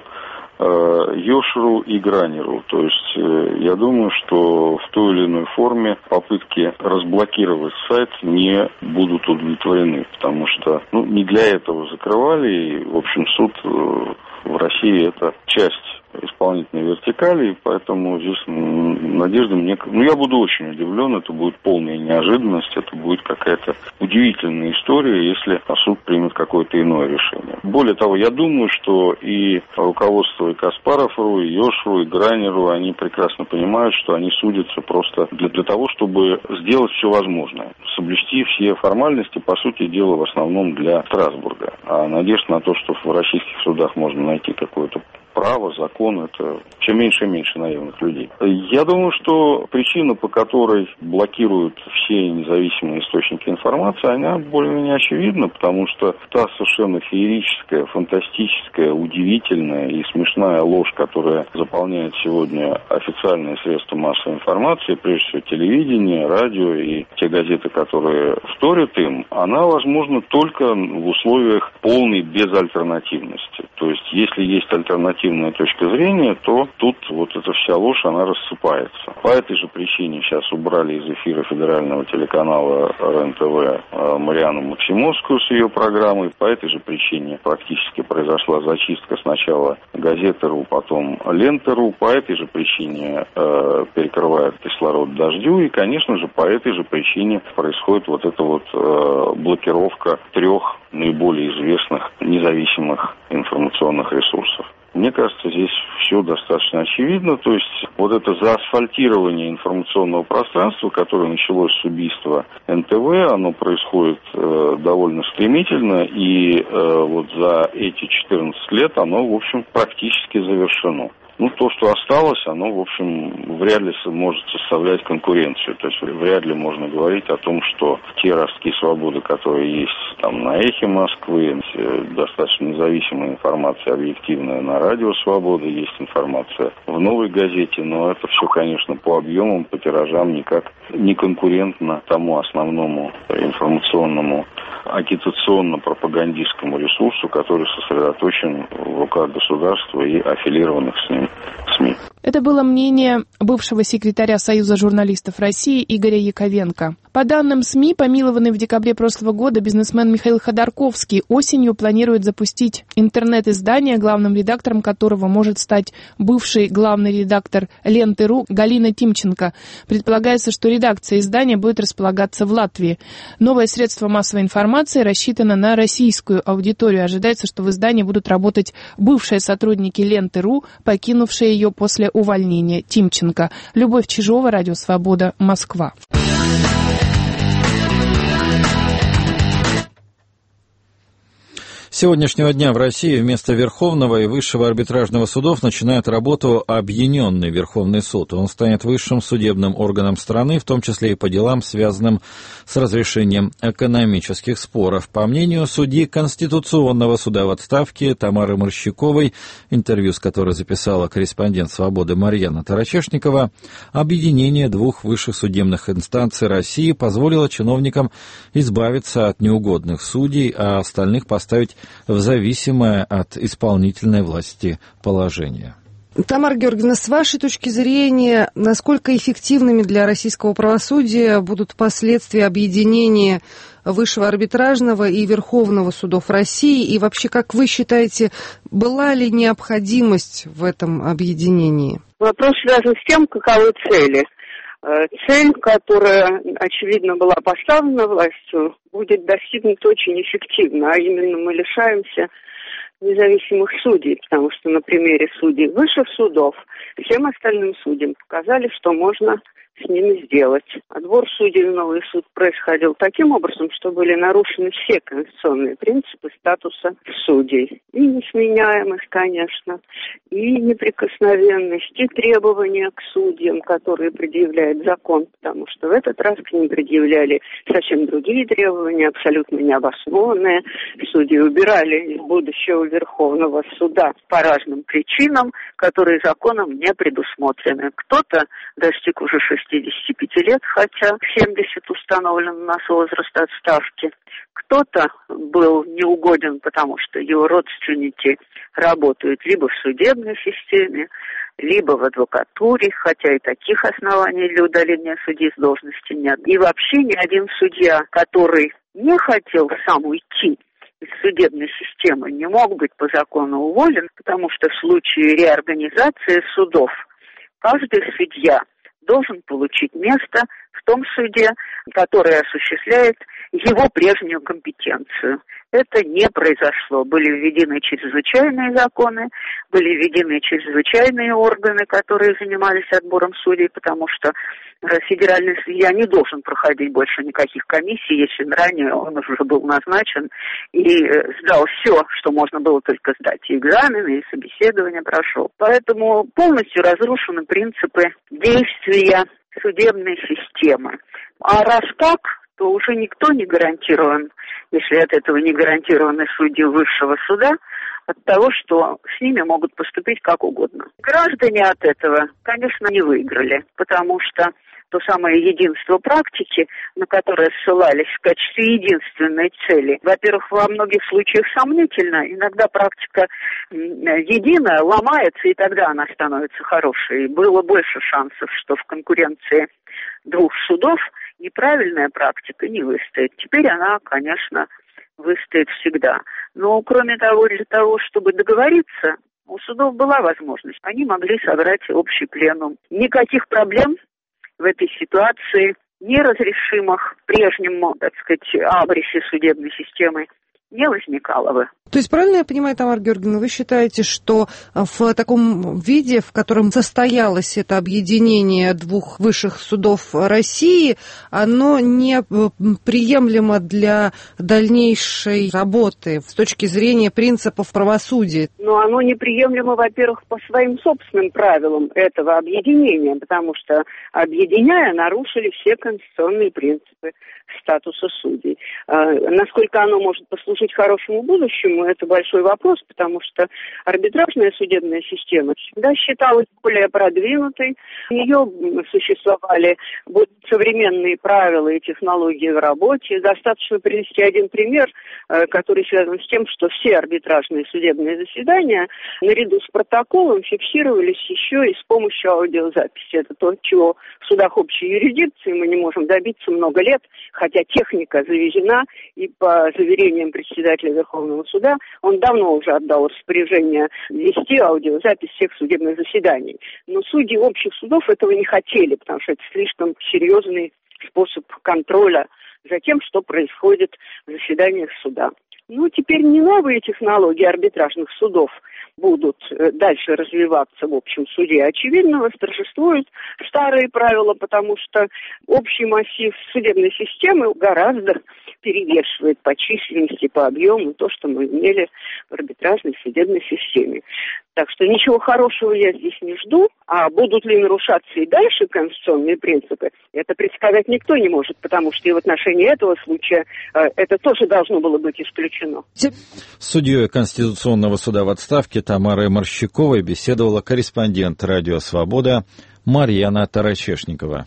Ёж.ру и Грани.ру. То есть я думаю, что в той или иной форме попытки разблокировать сайт не будут удовлетворены, потому что не для этого закрывали, и, в общем, суд в России это часть исполнительной вертикали, и поэтому здесь надежда мне... я буду очень удивлен, это будет полная неожиданность, это будет какая-то удивительная история, если суд примет какое-то иное решение. Более того, я думаю, что и руководство и Каспаров.ру, и Ёж.ру, и Грани.ру, они прекрасно понимают, что они судятся просто для того, чтобы сделать все возможное, соблюсти все формальности, по сути дела, в основном для Страсбурга. А надежда на то, что в российских судах можно найти какое-то право, закон, это все меньше и меньше наивных людей. Я думаю, что причина, по которой блокируют все независимые источники информации, она более-менее очевидна, потому что та совершенно феерическая, фантастическая, удивительная и смешная ложь, которая заполняет сегодня официальные средства массовой информации, прежде всего телевидение, радио и те газеты, которые вторят им, она возможна только в условиях полной безальтернативности. То есть, если есть альтернативная точка зрения, то тут вот эта вся ложь, она рассыпается. По этой же причине сейчас убрали из эфира федерального телеканала РЕН-ТВ Марианну Максимовскую с ее программой. По этой же причине практически произошла зачистка сначала газеты.ру, потом ленты.ру. По этой же причине перекрывают кислород дождю. И, конечно же, по этой же причине происходит вот эта вот блокировка 3 наиболее известных независимых информационных ресурсов. Мне кажется, здесь все достаточно очевидно. То есть вот это заасфальтирование информационного пространства, которое началось с убийства НТВ, оно происходит довольно стремительно, и вот за эти 14 лет оно, в общем, практически завершено. Ну, то, что осталось, оно, в общем, вряд ли может составлять конкуренцию. То есть вряд ли можно говорить о том, что те ростки свободы, которые есть там на «Эхе Москвы», достаточно независимая информация, объективная на «Радио Свобода», есть информация в «Новой газете», но это все, конечно, по объемам, по тиражам никак не конкурентно тому основному информационному агитационно-пропагандистскому ресурсу, который сосредоточен в руках государства и аффилированных с ним СМИ. Это было мнение бывшего секретаря Союза журналистов России Игоря Яковенко. По данным СМИ, помилованный в декабре прошлого года бизнесмен Михаил Ходорковский осенью планирует запустить интернет-издание, главным редактором которого может стать бывший главный редактор Ленты.ру Галина Тимченко. Предполагается, что редакция издания будет располагаться в Латвии. Новое средство массовой информации рассчитано на российскую аудиторию. Ожидается, что в издании будут работать бывшие сотрудники Ленты.ру, покинувшие ее после увольнения Тимченко. Любовь Чижова, Радио Свобода, Москва. С сегодняшнего дня в России вместо Верховного и Высшего арбитражного судов начинает работу Объединенный Верховный суд. Он станет высшим судебным органом страны, в том числе и по делам, связанным с разрешением экономических споров. По мнению судьи Конституционного суда в отставке Тамары Морщаковой, интервью с которой записала корреспондент «Свободы» Марьяна Тарачешникова, объединение двух высших судебных инстанций России позволило чиновникам избавиться от неугодных судей, а остальных поставить в зависимое от исполнительной власти положение. Тамара Георгиевна, с вашей точки зрения, насколько эффективными для российского правосудия будут последствия объединения Высшего арбитражного и Верховного судов России? И вообще, как вы считаете, была ли необходимость в этом объединении? Вопрос связан с тем, каковы цели. Цель, которая, очевидно, была поставлена властью, будет достигнута очень эффективно, а именно мы лишаемся независимых судей, потому что на примере судей высших судов всем остальным судьям показали, что можно с ними сделать. Отбор судей в новый суд происходил таким образом, что были нарушены все конституционные принципы статуса судей. И несменяемость, конечно, и неприкосновенность, и требования к судьям, которые предъявляет закон, потому что в этот раз к ним предъявляли совсем другие требования, абсолютно необоснованные. Судьи убирали из будущего Верховного суда по разным причинам, которые законом не предусмотрены. Кто-то достиг уже 65 лет, хотя 70 установлен у нас возраст отставки. Кто-то был неугоден, потому что его родственники работают либо в судебной системе, либо в адвокатуре, хотя и таких оснований для удаления судьи с должности нет. И вообще ни один судья, который не хотел сам уйти из судебной системы, не мог быть по закону уволен, потому что в случае реорганизации судов каждый судья должен получить место в том суде, который осуществляет его прежнюю компетенцию. Это не произошло. Были введены чрезвычайные законы, были введены чрезвычайные органы, которые занимались отбором судей, потому что федеральный судья не должен проходить больше никаких комиссий, если ранее он уже был назначен и сдал все, что можно было только сдать. И экзамены, и собеседование прошел. Поэтому полностью разрушены принципы действия судебной системы. А раз так, то уже никто не гарантирован, если от этого не гарантированы судьи высшего суда, от того, что с ними могут поступить как угодно. Граждане от этого, конечно, не выиграли, потому что то самое единство практики, на которое ссылались в качестве единственной цели, во-первых, во многих случаях сомнительно, иногда практика единая ломается, и тогда она становится хорошей. Было больше шансов, что в конкуренции двух судов неправильная практика не выстоит. Теперь она, конечно, выстоит всегда. Но, кроме того, для того, чтобы договориться, у судов была возможность. Они могли собрать общий пленум. Никаких проблем в этой ситуации, неразрешимых в прежнем, так сказать, абресе судебной системы, не возникало бы. То есть, правильно я понимаю, Тамара Георгиевна, вы считаете, что в таком виде, в котором состоялось это объединение двух высших судов России, оно не приемлемо для дальнейшей работы с точки зрения принципов правосудия? Но оно неприемлемо, во-первых, по своим собственным правилам этого объединения, потому что, объединяя, нарушили все конституционные принципы статуса судей. Насколько оно может послужить хорошему будущему, это большой вопрос, потому что арбитражная судебная система всегда считалась более продвинутой. У нее существовали современные правила и технологии в работе. Достаточно привести один пример, который связан с тем, что все арбитражные судебные заседания наряду с протоколом фиксировались еще и с помощью аудиозаписи. Это то, чего в судах общей юрисдикции мы не можем добиться много лет, хотя техника завезена, и по заверениям председателя Верховного суда он давно уже отдал распоряжение вести аудиозапись всех судебных заседаний. Но судьи общих судов этого не хотели, потому что это слишком серьезный способ контроля за тем, что происходит в заседаниях суда. Ну, теперь не новые технологии арбитражных судов будут дальше развиваться в общем суде. Очевидно, восторжествуют старые правила, потому что общий массив судебной системы гораздо перевешивает по численности, по объему то, что мы имели в арбитражной судебной системе. Так что ничего хорошего я здесь не жду, а будут ли нарушаться и дальше конституционные принципы, это предсказать никто не может, потому что и в отношении этого случая это тоже должно было быть исключено. С судьей Конституционного суда в отставке Тамарой Морщаковой беседовала корреспондент «Радио Свобода» Марьяна Тарачешникова.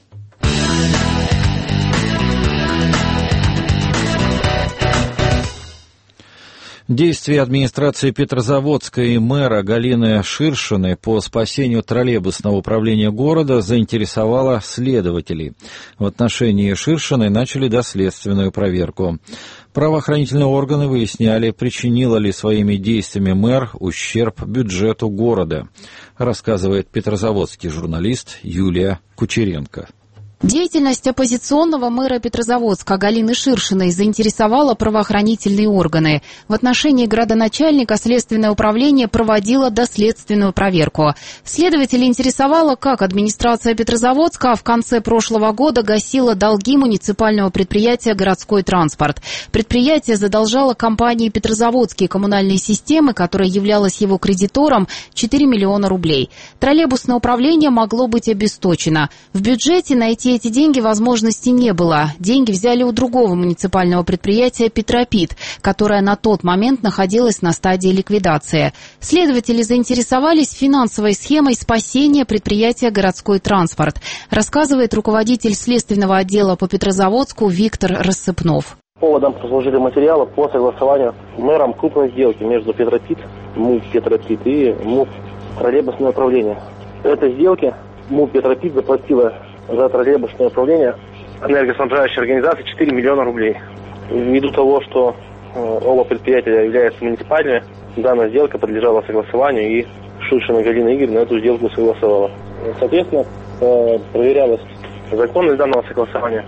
Действия администрации Петрозаводска и мэра Галины Ширшиной по спасению троллейбусного управления города заинтересовало следователей. В отношении Ширшиной начали доследственную проверку. Правоохранительные органы выясняли, причинила ли своими действиями мэр ущерб бюджету города, рассказывает петрозаводский журналист Юлия Кучеренко. Деятельность оппозиционного мэра Петрозаводска Галины Ширшиной заинтересовала правоохранительные органы. В отношении градоначальника Следственное управление проводило доследственную проверку. Следователей интересовало, как администрация Петрозаводска в конце прошлого года гасила долги муниципального предприятия «Городской транспорт». Предприятие задолжало компании «Петрозаводские коммунальные системы», которая являлась его кредитором, 4 миллиона рублей. Троллейбусное управление могло быть обесточено. В бюджете найти эти деньги возможности не было. Деньги взяли у другого муниципального предприятия «Петропит», которое на тот момент находилось на стадии ликвидации. Следователи заинтересовались финансовой схемой спасения предприятия «Городской транспорт», рассказывает руководитель следственного отдела по Петрозаводску Виктор Рассыпнов. Поводом послужили материалы по согласованию мэром крупной сделки между Петропит, МУП Петропит и МУП троллейбусное управление. В этой сделке МУП Петропит заплатила за троллейбусное управление энергоснабжающей организации 4 миллиона рублей. Ввиду того, что оба предприятия являются муниципальными, данная сделка подлежала согласованию, и Ширшина Галина Игоревна эту сделку согласовала. Соответственно, проверялась законность данного согласования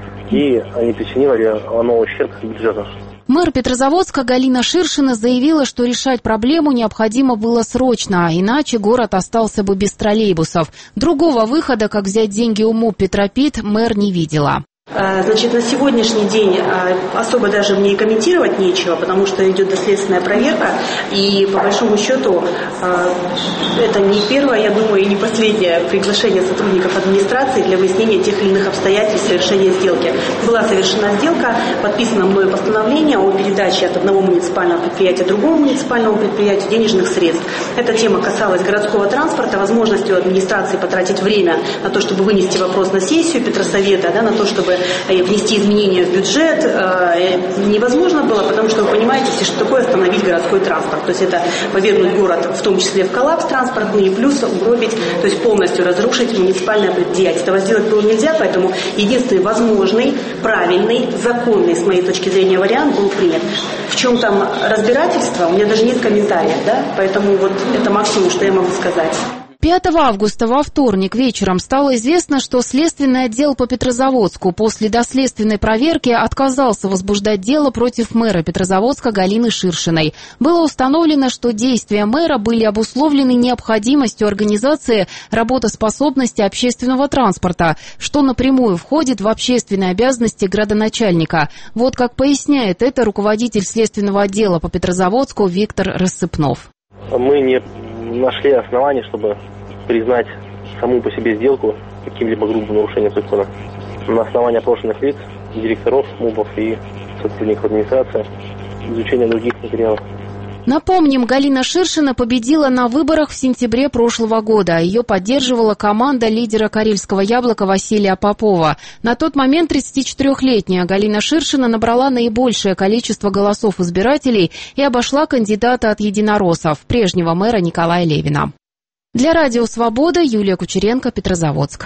и не причинило ли оно ущерб бюджету. Мэр Петрозаводска Галина Ширшина заявила, что решать проблему необходимо было срочно, иначе город остался бы без троллейбусов. Другого выхода, как взять деньги у МУП «Петропит», мэр не видела. Значит, на сегодняшний день особо даже мне комментировать нечего, потому что идет доследственная проверка, и по большому счету это не первое, я думаю, и не последнее приглашение сотрудников администрации для выяснения тех или иных обстоятельств совершения сделки. Была совершена сделка, подписано мною постановление о передаче от одного муниципального предприятия другому муниципальному предприятию денежных средств. Эта тема касалась городского транспорта, возможностью администрации потратить время на то, чтобы вынести вопрос на сессию Петросовета, на то, чтобы внести изменения в бюджет невозможно было, потому что вы понимаете, что такое остановить городской транспорт. То есть это повергнуть город, в том числе в коллапс транспортный, и плюс угробить, то есть полностью разрушить муниципальное предприятие. Этого сделать было нельзя, поэтому единственный возможный, правильный, законный, с моей точки зрения, вариант был принят. В чем там разбирательство, у меня даже нет комментариев, поэтому вот это максимум, что я могу сказать. 5 августа во вторник вечером стало известно, что Следственный отдел по Петрозаводску после доследственной проверки отказался возбуждать дело против мэра Петрозаводска Галины Ширшиной. Было установлено, что действия мэра были обусловлены необходимостью организации работоспособности общественного транспорта, что напрямую входит в общественные обязанности градоначальника. Вот как поясняет это руководитель Следственного отдела по Петрозаводску Виктор Рассыпнов. Мы не нашли оснований, чтобы признать саму по себе сделку каким-либо грубым нарушением закона. На основании опрошенных лиц, директоров МУПов и сотрудников администрации, изучения других материалов. Напомним, Галина Ширшина победила на выборах в сентябре прошлого года. Ее поддерживала команда лидера Карельского яблока Василия Попова. На тот момент 34-летняя Галина Ширшина набрала наибольшее количество голосов избирателей и обошла кандидата от единороссов, прежнего мэра Николая Левина. Для Радио Свобода Юлия Кучеренко, Петрозаводск.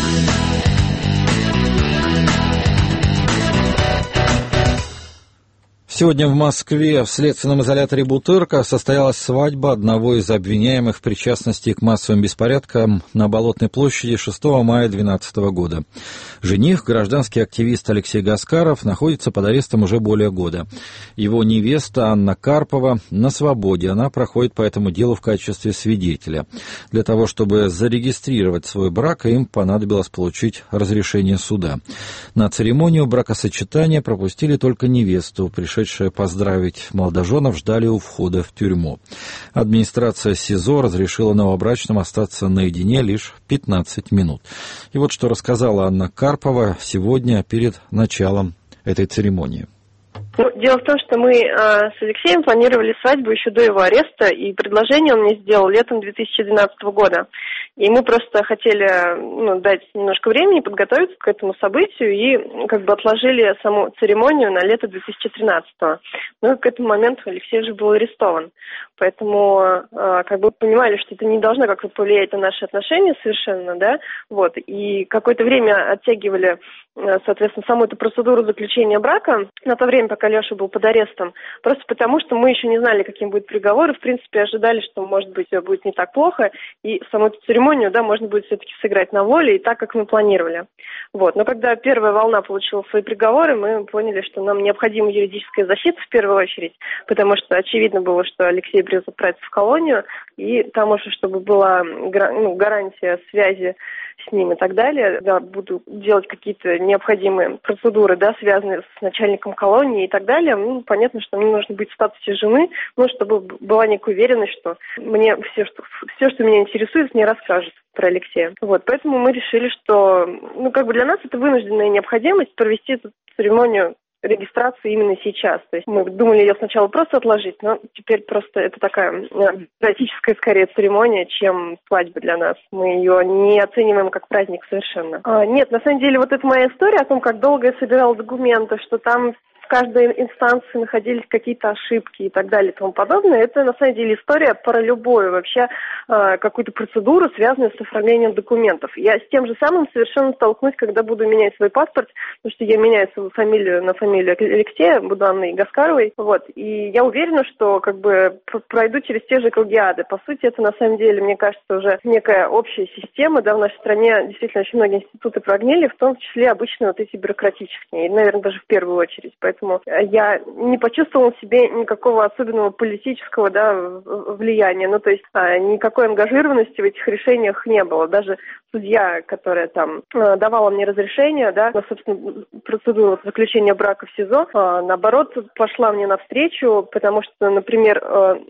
Сегодня в Москве в следственном изоляторе Бутырка состоялась свадьба одного из обвиняемых в причастности к массовым беспорядкам на Болотной площади 6 мая 2012 года. Жених, гражданский активист Алексей Гаскаров, находится под арестом уже более года. Его невеста Анна Карпова на свободе. Она проходит по этому делу в качестве свидетеля. Для того, чтобы зарегистрировать свой брак, им понадобилось получить разрешение суда. На церемонию бракосочетания пропустили только невесту. Пришедшие поздравить молодоженов ждали у входа в тюрьму. Администрация СИЗО разрешила новобрачным остаться наедине лишь 15 минут. И вот что рассказала Анна Карпова сегодня перед началом этой церемонии. Дело в том, что мы с Алексеем планировали свадьбу еще до его ареста, и предложение он мне сделал летом 2012 года. И мы просто хотели дать немножко времени подготовиться к этому событию и отложили саму церемонию на лето 2013-го. Но к этому моменту Алексей уже был арестован. Поэтому понимали, что это не должно как-то повлиять на наши отношения совершенно, да, вот. И какое-то время оттягивали, соответственно, саму эту процедуру заключения брака на то время, пока Леша был под арестом, просто потому, что мы еще не знали, каким будет приговор, и, в принципе, ожидали, что, может быть, все будет не так плохо, и саму эту церемонию, да, можно будет все-таки сыграть на воле, и так, как мы планировали. Вот. Но когда первая волна получила свои приговоры, мы поняли, что нам необходима юридическая защита в первую очередь, потому что очевидно было, что Алексей придется отправиться в колонию, и там уже, чтобы была гарантия связи с ним и так далее, да, буду делать какие-то необходимые процедуры, да, связанные с начальником колонии и так далее. Понятно, что мне нужно быть в статусе жены, чтобы была некая уверенность, что мне все, что меня интересует, мне расскажут про Алексея. Вот, поэтому мы решили, что, для нас это вынужденная необходимость провести эту церемонию регистрации именно сейчас. То есть мы думали ее сначала просто отложить, но теперь просто это такая бюрократическая, скорее, церемония, чем свадьба для нас. Мы ее не оцениваем как праздник совершенно. Нет, на самом деле, вот это моя история о том, как долго я собирала документы, что там в каждой инстанции находились какие-то ошибки и так далее и тому подобное. Это, на самом деле, история про любую вообще какую-то процедуру, связанную с оформлением документов. Я с тем же самым совершенно столкнусь, когда буду менять свой паспорт, потому что я меняю свою фамилию на фамилию Алексея, буду Анной Гаскаровой. Вот. И я уверена, что пройду через те же круги ада. По сути, это, на самом деле, мне кажется, уже некая общая система. Да, в нашей стране действительно очень многие институты прогнили, в том числе обычно вот эти бюрократические, и, наверное, даже в первую очередь. Поэтому я не почувствовала в себе никакого особенного политического, да, влияния. То есть никакой ангажированности в этих решениях не было. Даже судья, которая там давала мне разрешение, да, на, собственно, процедуру заключения брака в СИЗО, наоборот, пошла мне навстречу, потому что, например,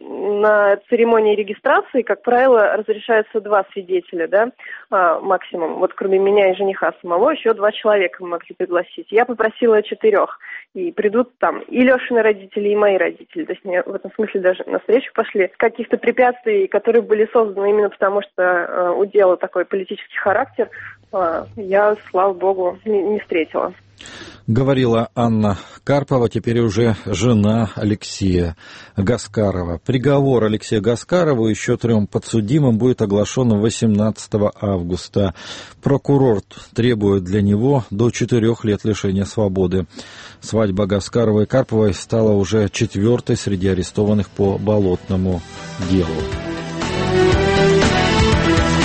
на церемонии регистрации, как правило, разрешаются 2 свидетеля, да, максимум. Вот кроме меня и жениха самого, еще 2 человека мы могли пригласить. Я попросила 4. И придут там и Лешины родители, и мои родители. То есть мне в этом смысле даже навстречу пошли. Каких-то препятствий, которые были созданы именно потому, что у дела такой политический характер, я, слава богу, не встретила. Говорила Анна Карпова, теперь уже жена Алексея Гаскарова. Приговор Алексея Гаскарова и еще 3 подсудимым будет оглашен 18 августа. Прокурор требует для него до 4 лет лишения свободы. Свадьба Гаскарова и Карповой стала уже 4-й среди арестованных по болотному делу.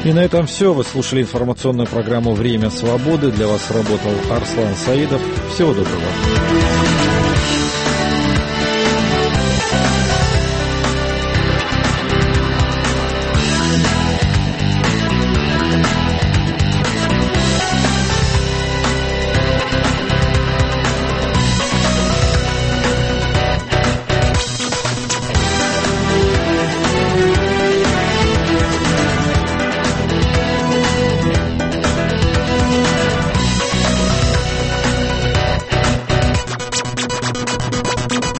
И на этом все. Вы слушали информационную программу «Время свободы». Для вас работал Арслан Саидов. Всего доброго.